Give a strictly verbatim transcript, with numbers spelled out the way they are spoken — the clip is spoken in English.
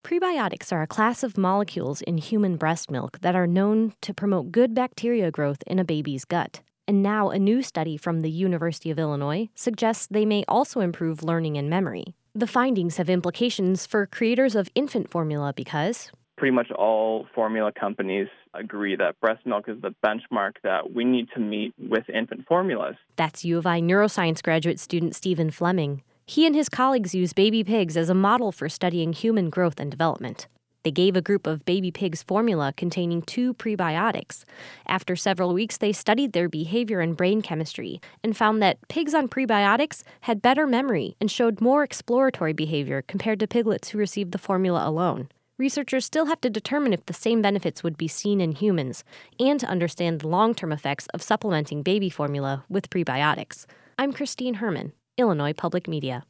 Prebiotics are a class of molecules in human breast milk that are known to promote good bacteria growth in a baby's gut. And now a new study from the University of Illinois suggests they may also improve learning and memory. The findings have implications for creators of infant formula because pretty much all formula companies agree that breast milk is the benchmark that we need to meet with infant formulas. That's U of I neuroscience graduate student Stephen Fleming. He and his colleagues use baby pigs as a model for studying human growth and development. They gave a group of baby pigs formula containing two prebiotics. After several weeks, they studied their behavior and brain chemistry and found that pigs on prebiotics had better memory and showed more exploratory behavior compared to piglets who received the formula alone. Researchers still have to determine if the same benefits would be seen in humans and to understand the long-term effects of supplementing baby formula with prebiotics. I'm Christine Herman, Illinois Public Media.